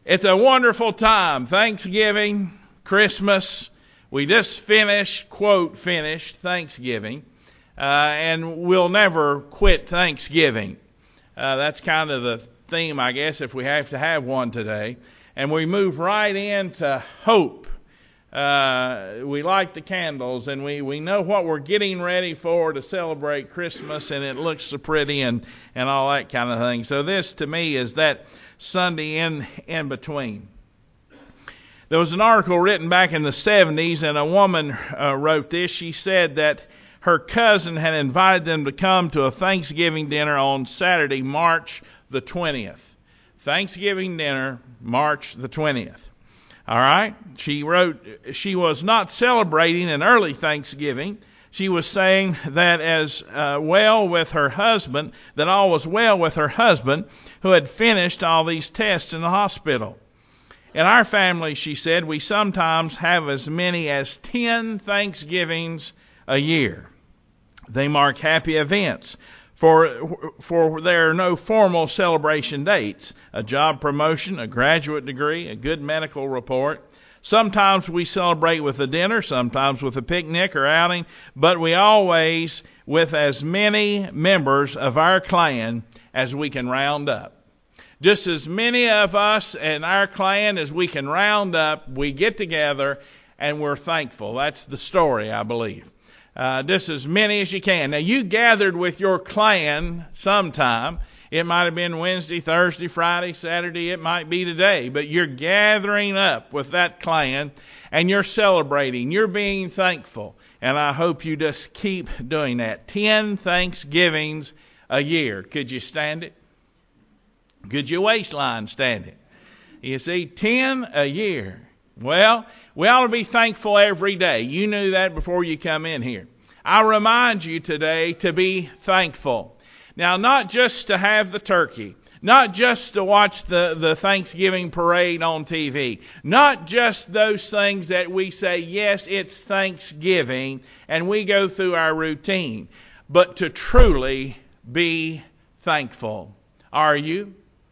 It's a wonderful time. Thanksgiving, Christmas. We just finished, quote, finished Thanksgiving. And we'll never quit Thanksgiving. That's kind of the theme, I guess, if we have to have one today. And we move right into hope. We light the candles, and we know what we're getting ready for to celebrate Christmas, and it looks so pretty and all that kind of thing. So this, to me, is that Sunday in between. There was an article written back in the 70s, and a woman wrote this. She said that her cousin had invited them to come to a Thanksgiving dinner on Saturday, March the 20th. Thanksgiving dinner, March the 20th. All right? She wrote she was not celebrating an early Thanksgiving. She was saying that all was well with her husband, who had finished all these tests in the hospital. In our family, she said, we sometimes have as many as 10 Thanksgivings a year. They mark happy events, for there are no formal celebration dates, a job promotion, a graduate degree, a good medical report. Sometimes we celebrate with a dinner, sometimes with a picnic or outing, but we always with as many members of our clan as we can round up. Just as many of us in our clan as we can round up, we get together and we're thankful. That's the story, I believe. Just as many as you can. Now, you gathered with your clan sometime. It might have been Wednesday, Thursday, Friday, Saturday. It might be today. But you're gathering up with that clan, and you're celebrating. You're being thankful. And I hope you just keep doing that. 10 Thanksgivings a year. Could you stand it? Could your waistline stand it? You see, 10 a year. Well, we ought to be thankful every day. You knew that before you come in here. I remind you today to be thankful. Now, not just to have the turkey, not just to watch the Thanksgiving parade on TV, not just those things that we say, yes, it's Thanksgiving, and we go through our routine, but to truly be thankful. Are you?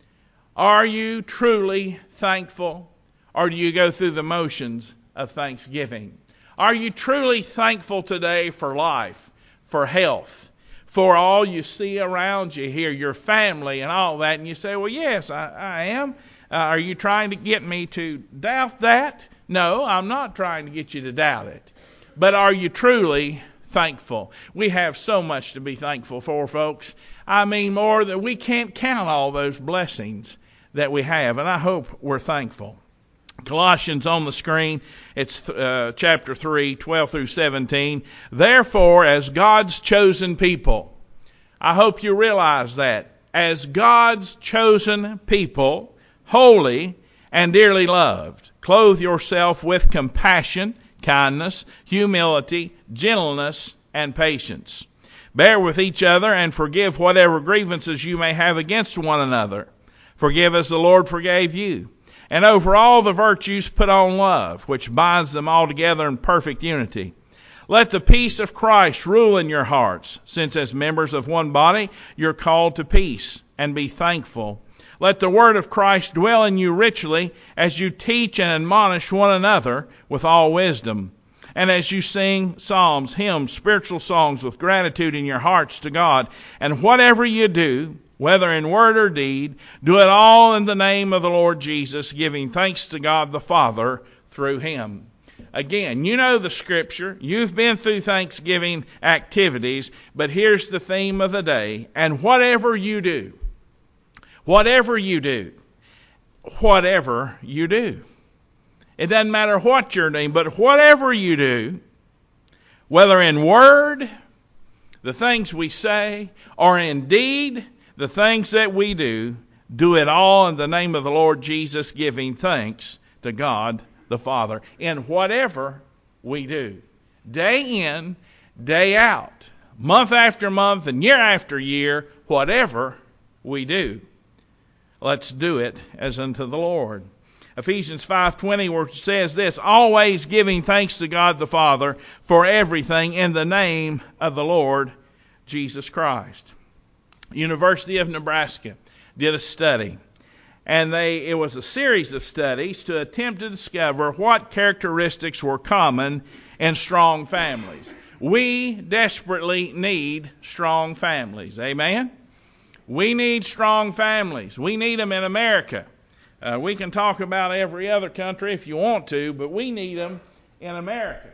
Are you truly thankful? Or do you go through the motions of Thanksgiving? Are you truly thankful today for life, for health, for all you see around you here, your family and all that? And you say, well, yes, I am. Are you trying to get me to doubt that? No, I'm not trying to get you to doubt it. But are you truly thankful? We have so much to be thankful for, folks. I mean, more than we can't count all those blessings that we have, and I hope we're thankful. Colossians on the screen, it's chapter 3, 12 through 17. Therefore, as God's chosen people, I hope you realize that, as God's chosen people, holy and dearly loved, clothe yourself with compassion, kindness, humility, gentleness, and patience. Bear with each other and forgive whatever grievances you may have against one another. Forgive as the Lord forgave you. And over all the virtues put on love, which binds them all together in perfect unity. Let the peace of Christ rule in your hearts, since as members of one body you're called to peace, and be thankful. Let the word of Christ dwell in you richly as you teach and admonish one another with all wisdom. And as you sing psalms, hymns, spiritual songs with gratitude in your hearts to God. And whatever you do, whether in word or deed, do it all in the name of the Lord Jesus, giving thanks to God the Father through Him. Again, you know the Scripture. You've been through Thanksgiving activities, but here's the theme of the day. And whatever you do, whatever you do, whatever you do. It doesn't matter what you're doing, but whatever you do, whether in word, the things we say, or in deed, the things that we do it all in the name of the Lord Jesus, giving thanks to God the Father. In whatever we do. Day in, day out. Month after month and year after year. Whatever we do. Let's do it as unto the Lord. Ephesians 5:20 where it says this, always giving thanks to God the Father for everything in the name of the Lord Jesus Christ. University of Nebraska did a study, And it was a series of studies to attempt to discover what characteristics were common in strong families. We desperately need strong families. Amen? We need strong families. We need them in America. We can talk about every other country if you want to, but we need them in America.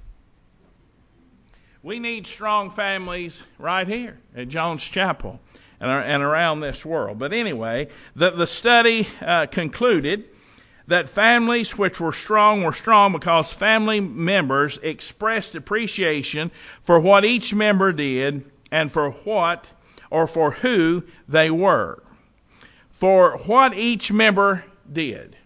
We need strong families right here at Jones Chapel and around this world. But anyway, the study concluded that families which were strong because family members expressed appreciation for what each member did and for what or for who they were. For what each member did.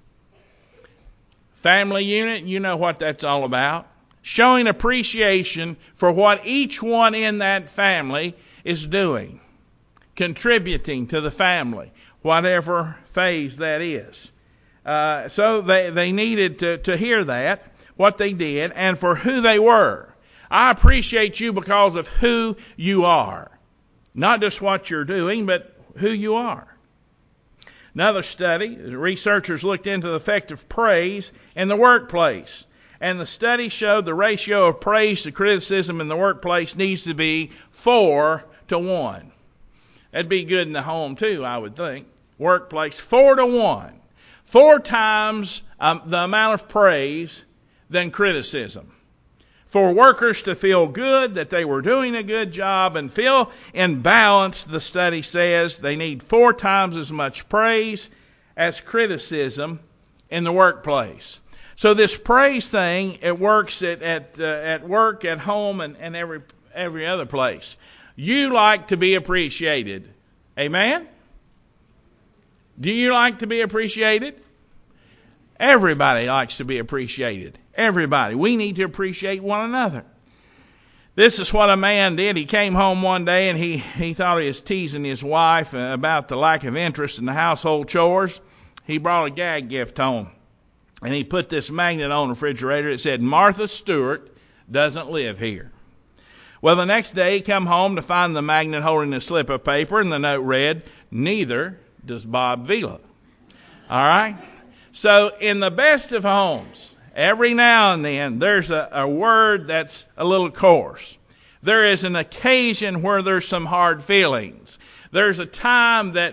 Family unit, you know what that's all about. Showing appreciation for what each one in that family is doing. Contributing to the family, whatever phase that is. So they needed to hear that, what they did, and for who they were. I appreciate you because of who you are. Not just what you're doing, but who you are. Another study, researchers looked into the effect of praise in the workplace. And the study showed the ratio of praise to criticism in the workplace needs to be 4 to 1. That'd be good in the home too, I would think. Workplace, 4 to 1. 4 times the amount of praise than criticism. For workers to feel good that they were doing a good job and feel in balance, the study says they need 4 times as much praise as criticism in the workplace. So this praise thing, it works at work, at home, and every other place. You like to be appreciated. Amen? Do you like to be appreciated? Everybody likes to be appreciated. Everybody. We need to appreciate one another. This is what a man did. He came home one day and he thought he was teasing his wife about the lack of interest in the household chores. He brought a gag gift home. And he put this magnet on the refrigerator. It said, Martha Stewart doesn't live here. Well, the next day he come home to find the magnet holding a slip of paper, and the note read, neither does Bob Vila. All right? So in the best of homes, every now and then there's a word that's a little coarse. There is an occasion where there's some hard feelings. There's a time that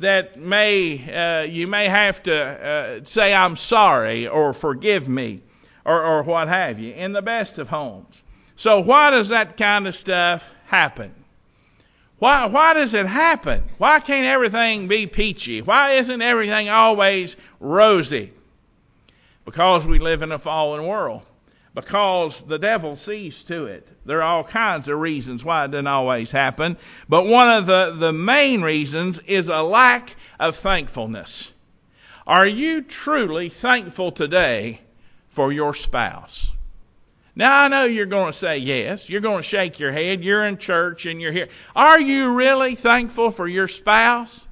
you may have to say I'm sorry or forgive me or what have you in the best of homes. So why does that kind of stuff happen? Why does it happen? Why can't everything be peachy? Why isn't everything always rosy? Because we live in a fallen world. Because the devil sees to it. There are all kinds of reasons why it doesn't always happen. But one of the main reasons is a lack of thankfulness. Are you truly thankful today for your spouse? Now, I know you're going to say yes. You're going to shake your head. You're in church and you're here. Are you really thankful for your spouse?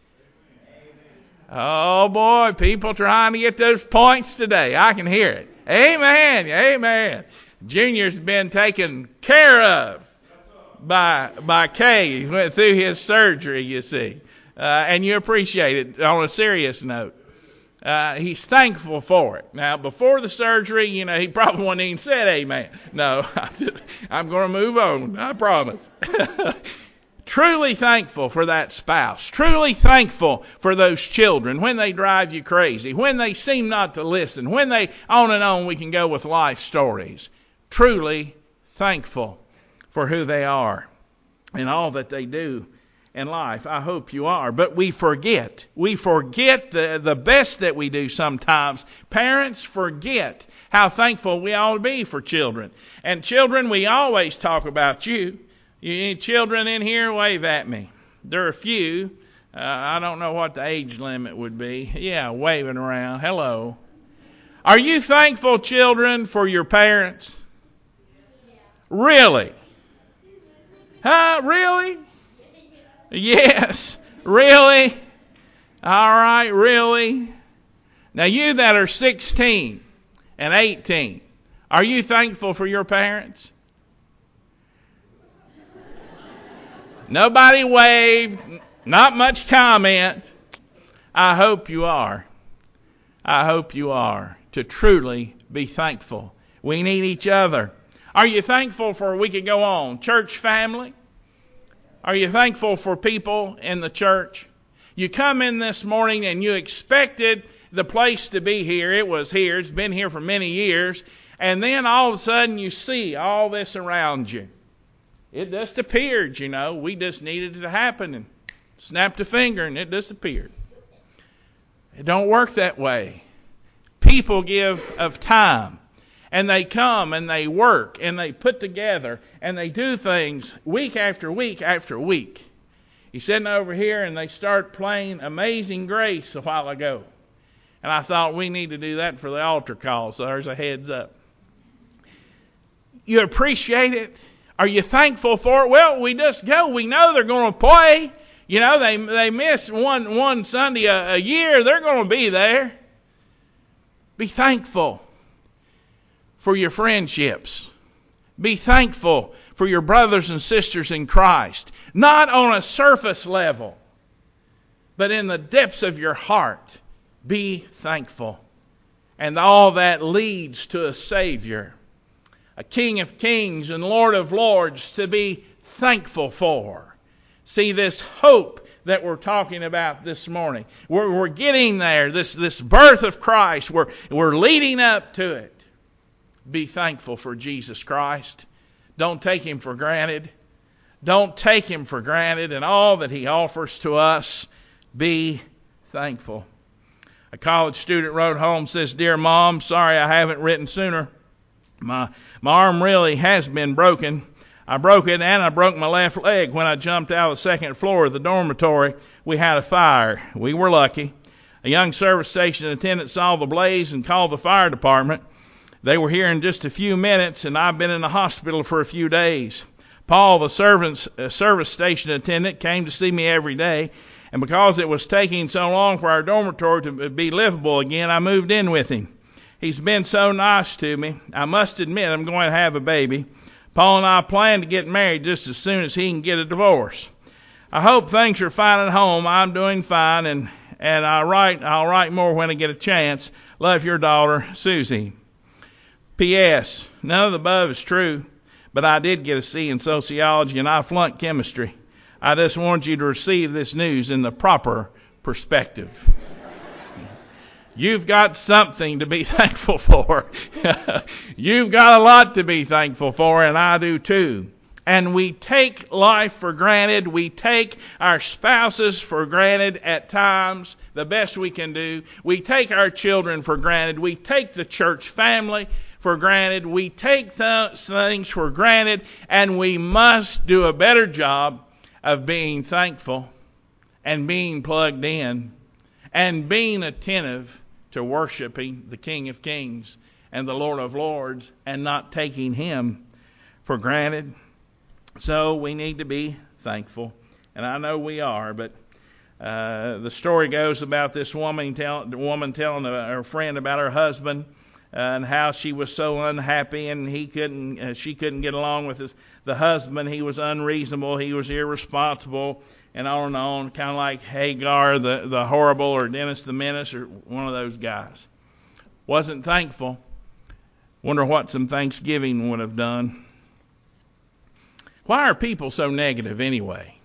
Oh, boy, people trying to get those points today. I can hear it. Amen. Amen. Junior's been taken care of by Kay. He went through his surgery, you see. And you appreciate it on a serious note. He's thankful for it. Now, before the surgery, he probably wouldn't even said amen. No, I'm going to move on. I promise. Truly thankful for that spouse. Truly thankful for those children when they drive you crazy, when they seem not to listen, when they, on and on we can go with life stories. Truly thankful for who they are and all that they do in life. I hope you are. But we forget. We forget the best that we do sometimes. Parents forget how thankful we ought to be for children. And children, we always talk about you. You children in here, wave at me. There are a few. I don't know what the age limit would be. Yeah, waving around. Hello. Are you thankful, children, for your parents? Really? Huh? Really? Yes. Really? All right, really? Now, you that are 16 and 18, are you thankful for your parents? Nobody waved, not much comment. I hope you are. I hope you are, to truly be thankful. We need each other. Are you thankful for, we could go on, church family? Are you thankful for people in the church? You come in this morning and you expected the place to be here. It was here. It's been here for many years. And then all of a sudden you see all this around you. It just appeared, you know. We just needed it to happen and snapped a finger and it disappeared. It don't work that way. People give of time. And they come and they work and they put together and they do things week after week after week. He's sitting over here and they start playing Amazing Grace a while ago. And I thought we need to do that for the altar call, so there's a heads up. You appreciate it? Are you thankful for it? Well, we just go. We know they're going to play. You know, they miss one Sunday a year. They're going to be there. Be thankful for your friendships. Be thankful for your brothers and sisters in Christ. Not on a surface level, but in the depths of your heart. Be thankful. And all that leads to a Savior, a King of Kings and Lord of Lords to be thankful for. See, this hope that we're talking about this morning, we're getting there, this birth of Christ, we're leading up to it. Be thankful for Jesus Christ. Don't take Him for granted. Don't take Him for granted and all that He offers to us. Be thankful. A college student wrote home, says, "Dear Mom, sorry I haven't written sooner. My arm really has been broken. I broke it and I broke my left leg when I jumped out of the second floor of the dormitory. We had a fire. We were lucky. A young service station attendant saw the blaze and called the fire department. They were here in just a few minutes, and I've been in the hospital for a few days. Paul, the service station attendant, came to see me every day, and because it was taking so long for our dormitory to be livable again, I moved in with him. He's been so nice to me. I must admit I'm going to have a baby. Paul and I plan to get married just as soon as he can get a divorce. I hope things are fine at home. I'm doing fine, and I'll write more when I get a chance. Love, your daughter, Susie. P.S. None of the above is true, but I did get a C in sociology and I flunked chemistry. I just want you to receive this news in the proper perspective." You've got something to be thankful for. You've got a lot to be thankful for, and I do too. And we take life for granted. We take our spouses for granted at times, the best we can do. We take our children for granted. We take the church family for granted. We take things for granted, and we must do a better job of being thankful and being plugged in and being attentive to worshiping the King of Kings and the Lord of Lords and not taking Him for granted. So we need to be thankful, and I know we are, but the story goes about this woman telling her friend about her husband and how she was so unhappy and she couldn't get along with the husband. He was unreasonable, he was irresponsible, and on, kind of like Hagar the horrible, or Dennis the Menace, or one of those guys. Wasn't thankful. Wonder what some Thanksgiving would have done. Why are people so negative anyway?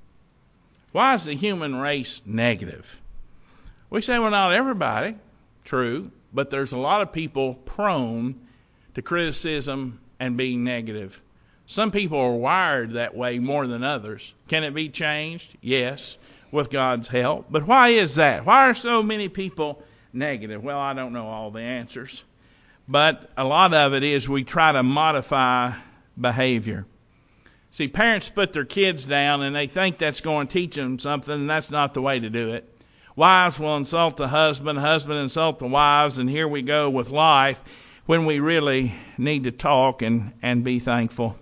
Why is the human race negative? We say, well, not everybody. True. But there's a lot of people prone to criticism and being negative. Some people are wired that way more than others. Can it be changed? Yes, with God's help. But why is that? Why are so many people negative? Well, I don't know all the answers. But a lot of it is we try to modify behavior. See, parents put their kids down and they think that's going to teach them something, and that's not the way to do it. Wives will insult the husband insult the wives, and here we go with life when we really need to talk and be thankful.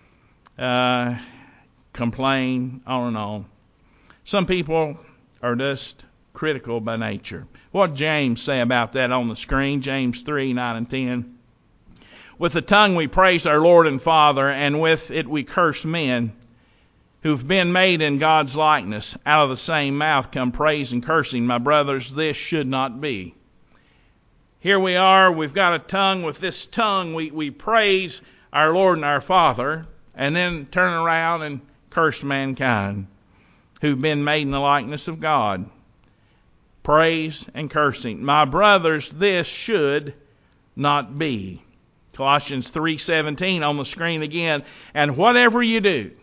Complain, on and on. Some people are just critical by nature. What did James say about that on the screen? James 3, 9 and 10. With the tongue we praise our Lord and Father, and with it we curse men. who've been made in God's likeness. Out of the same mouth come praise and cursing. My brothers, this should not be. Here we are, we've got a tongue. With this tongue we praise our Lord and our Father, and then turn around and curse mankind who've been made in the likeness of God. Praise and cursing. My brothers, this should not be. Colossians 3:17 on the screen again. And whatever you do,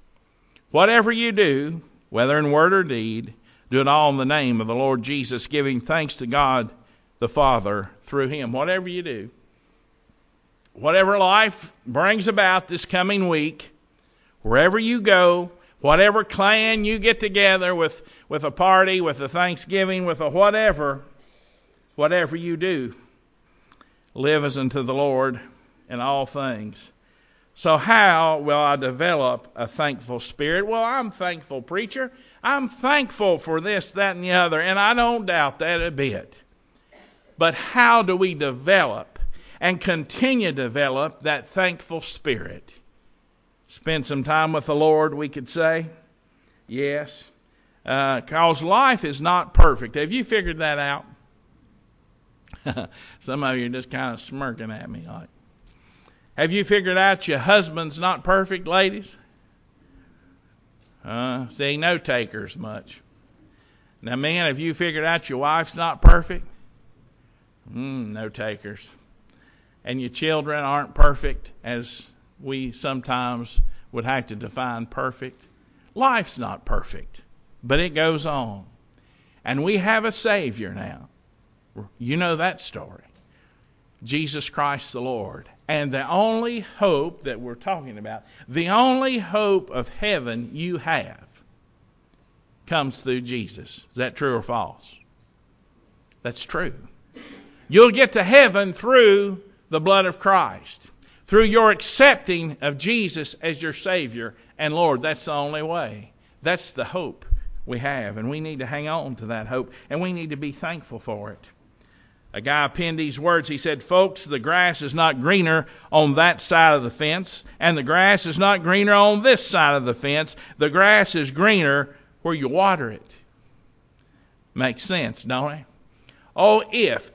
whether in word or deed, do it all in the name of the Lord Jesus, giving thanks to God the Father through Him. Whatever you do, whatever life brings about this coming week, wherever you go, whatever clan you get together with a party, with a Thanksgiving, with a whatever you do, live as unto the Lord in all things. So how will I develop a thankful spirit? Well, I'm thankful, preacher. I'm thankful for this, that, and the other, and I don't doubt that a bit. But how do we develop and continue to develop that thankful spirit? Spend some time with the Lord, we could say. Yes. Because life is not perfect. Have you figured that out? Some of you are just kind of smirking at me like. Have you figured out your husband's not perfect, ladies? See, no takers much. Now, men, have you figured out your wife's not perfect? No takers. And your children aren't perfect, as we sometimes would have to define perfect. Life's not perfect, but it goes on. And we have a Savior now. You know that story. Jesus Christ the Lord. And the only hope that we're talking about, the only hope of heaven you have, comes through Jesus. Is that true or false? That's true. You'll get to heaven through the blood of Christ, through your accepting of Jesus as your Savior and Lord. That's the only way. That's the hope we have, and we need to hang on to that hope, and we need to be thankful for it. A guy penned these words. He said, folks, the grass is not greener on that side of the fence, and the grass is not greener on this side of the fence. The grass is greener where you water it. Makes sense, don't it? Oh,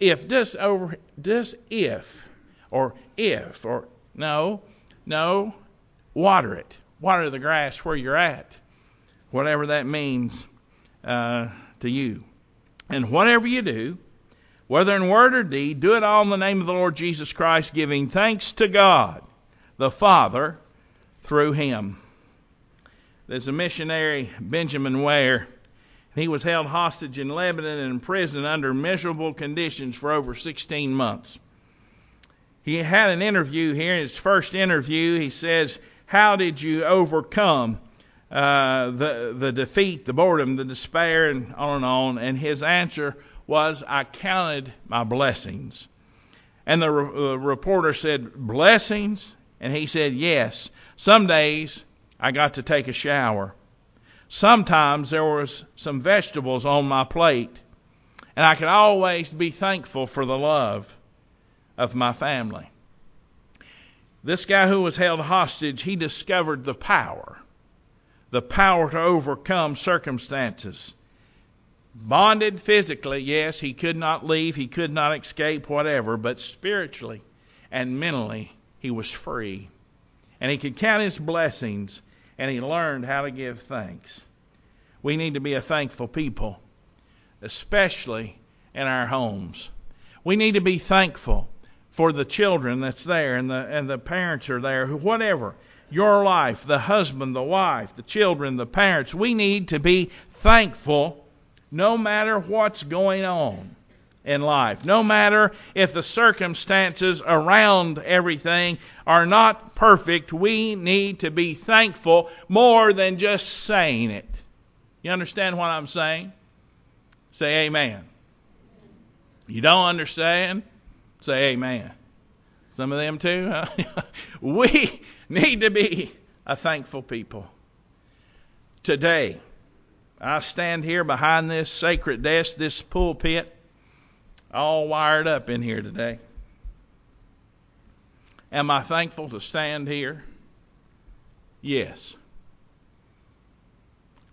water it. Water the grass where you're at. Whatever that means to you. And whatever you do, whether in word or deed, do it all in the name of the Lord Jesus Christ, giving thanks to God, the Father, through Him. There's a missionary, Benjamin Ware. He was held hostage in Lebanon and in prison under miserable conditions for over 16 months. He had an interview here. In his first interview, he says, how did you overcome the defeat, the boredom, the despair, and on and on? And his answer was, I counted my blessings. And the reporter said, blessings? And he said, yes. Some days I got to take a shower. Sometimes there was some vegetables on my plate. And I could always be thankful for the love of my family. This guy who was held hostage, he discovered the power to overcome circumstances. Bonded physically, yes, he could not leave, he could not escape, whatever, but spiritually and mentally he was free. And he could count his blessings, and he learned how to give thanks. We need to be a thankful people, especially in our homes. We need to be thankful for the children that's there, and the parents are there, whatever. Your life, the husband, the wife, the children, the parents. We need to be thankful no matter what's going on in life. No matter if the circumstances around everything are not perfect, we need to be thankful more than just saying it. You understand what I'm saying? Say amen. You don't understand? Say amen. Some of them too? Huh? We need to be a thankful people. Today, I stand here behind this sacred desk, this pulpit, all wired up in here today. Am I thankful to stand here? Yes.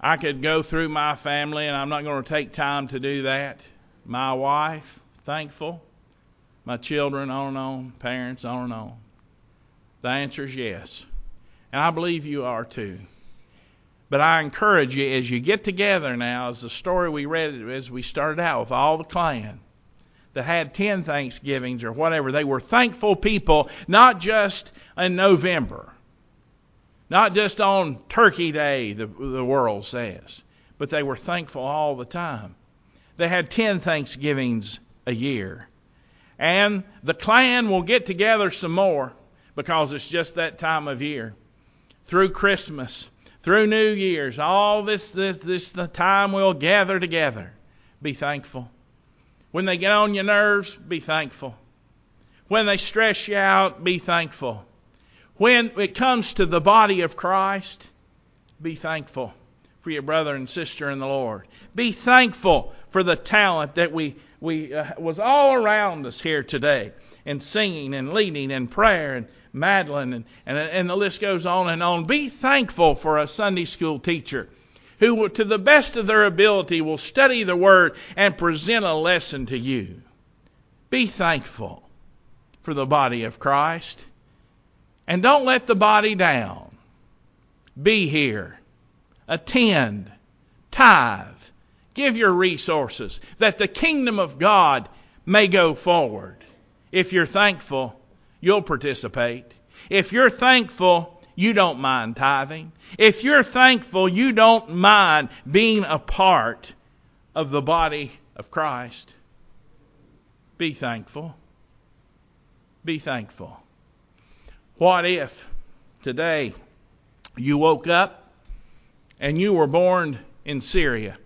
I could go through my family, and I'm not going to take time to do that. My wife, thankful. My children, on and on. Parents, on and on. The answer is yes. And I believe you are too. But I encourage you, as you get together now, as the story we read as we started out with all the clan that had 10 Thanksgivings or whatever, they were thankful people, not just in November, not just on Turkey Day, the world says, but they were thankful all the time. They had 10 Thanksgivings a year. And the clan will get together some more because it's just that time of year. Through Christmas, through New Year's, all this the time we'll gather together. Be thankful. When they get on your nerves, be thankful. When they stress you out, be thankful. When it comes to the body of Christ, be thankful for your brother and sister in the Lord. Be thankful for the talent that was all around us here today, in singing and leading and prayer and Madeline and the list goes on and on. Be thankful for a Sunday school teacher who, to the best of their ability, will study the Word and present a lesson to you. Be thankful for the body of Christ. And don't let the body down. Be here. Attend. Tithe. Give your resources that the kingdom of God may go forward. If you're thankful, you'll participate. If you're thankful, you don't mind tithing. If you're thankful, you don't mind being a part of the body of Christ. Be thankful. Be thankful. What if today you woke up and you were born in Syria?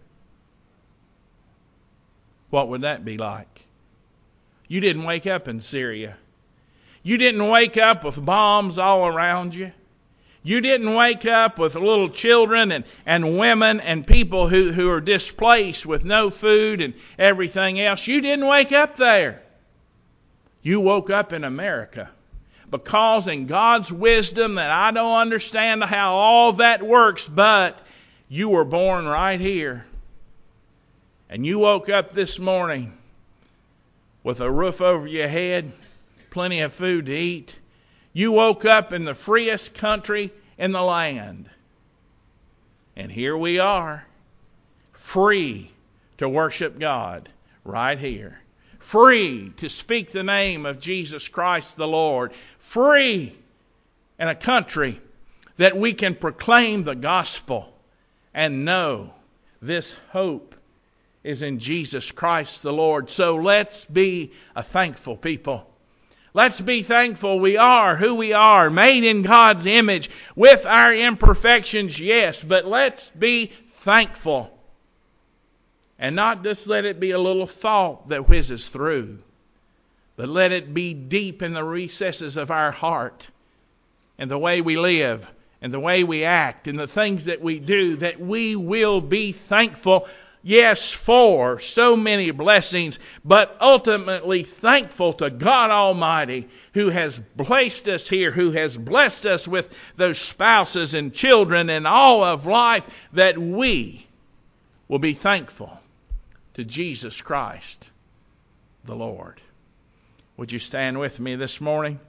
What would that be like? You didn't wake up in Syria. You didn't wake up with bombs all around you. You didn't wake up with little children and women and people who are displaced with no food and everything else. You didn't wake up there. You woke up in America. Because in God's wisdom that I don't understand how all that works, but you were born right here. And you woke up this morning with a roof over your head, plenty of food to eat. You woke up in the freest country in the land. And here we are, free to worship God right here. Free to speak the name of Jesus Christ the Lord. Free in a country that we can proclaim the gospel and know this hope is in Jesus Christ the Lord. So let's be a thankful people. Let's be thankful we are who we are, made in God's image with our imperfections, yes, but let's be thankful. And not just let it be a little thought that whizzes through, but let it be deep in the recesses of our heart and the way we live and the way we act and the things that we do, that we will be thankful, yes, for so many blessings, but ultimately thankful to God Almighty who has placed us here, who has blessed us with those spouses and children and all of life, that we will be thankful to Jesus Christ, the Lord. Would you stand with me this morning?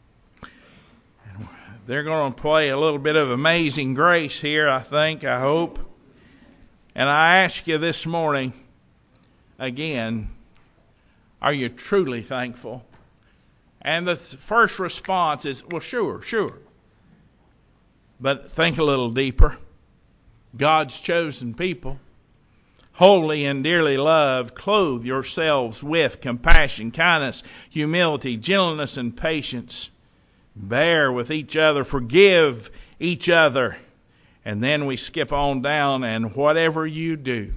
They're going to play a little bit of Amazing Grace here, I hope. And I ask you this morning, again, are you truly thankful? And the first response is, well, sure. But think a little deeper. God's chosen people, holy and dearly loved, clothe yourselves with compassion, kindness, humility, gentleness, and patience. Bear with each other, forgive each other. And then we skip on down, and whatever you do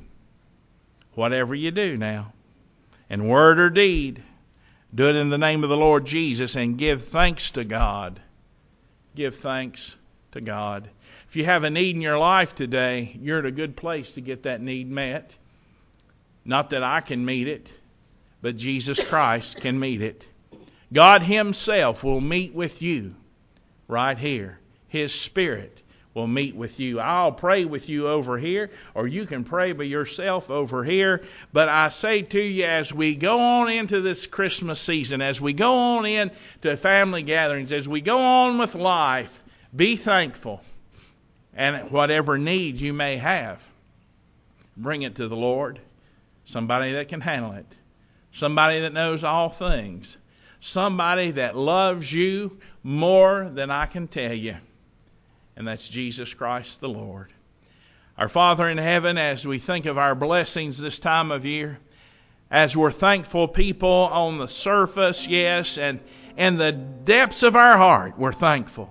now, in word or deed, do it in the name of the Lord Jesus and give thanks to God. Give thanks to God. If you have a need in your life today, you're at a good place to get that need met. Not that I can meet it, but Jesus Christ can meet it. God Himself will meet with you right here. His Spirit will meet with you. I'll pray with you over here, or you can pray by yourself over here. But I say to you, as we go on into this Christmas season, as we go on into family gatherings, as we go on with life, be thankful. And whatever need you may have, bring it to the Lord. Somebody that can handle it. Somebody that knows all things. Somebody that loves you more than I can tell you. And that's Jesus Christ the Lord. Our Father in heaven, as we think of our blessings this time of year, as we're thankful people on the surface, yes, and in the depths of our heart, we're thankful.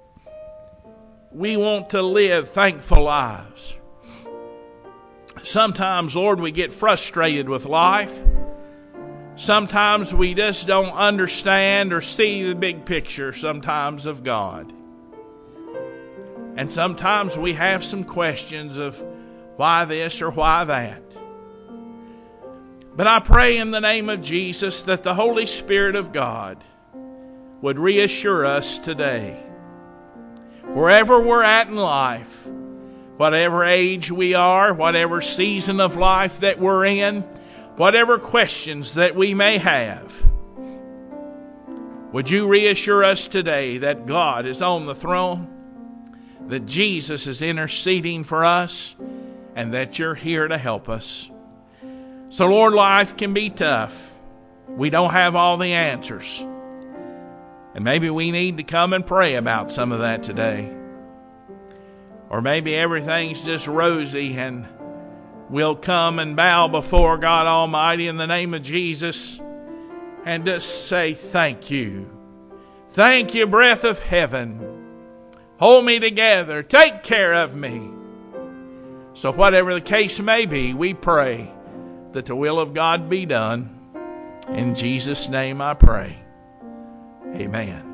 We want to live thankful lives. Sometimes, Lord, we get frustrated with life. Sometimes we just don't understand or see the big picture sometimes of God. And sometimes we have some questions of why this or why that. But I pray in the name of Jesus that the Holy Spirit of God would reassure us today. Wherever we're at in life, whatever age we are, whatever season of life that we're in, whatever questions that we may have, would you reassure us today that God is on the throne, that Jesus is interceding for us, and that you're here to help us. So, Lord, life can be tough. We don't have all the answers. And maybe we need to come and pray about some of that today. Or maybe everything's just rosy and we'll come and bow before God Almighty in the name of Jesus and just say thank you. Thank you, breath of heaven. Hold me together. Take care of me. So whatever the case may be, we pray that the will of God be done. In Jesus' name I pray. Amen.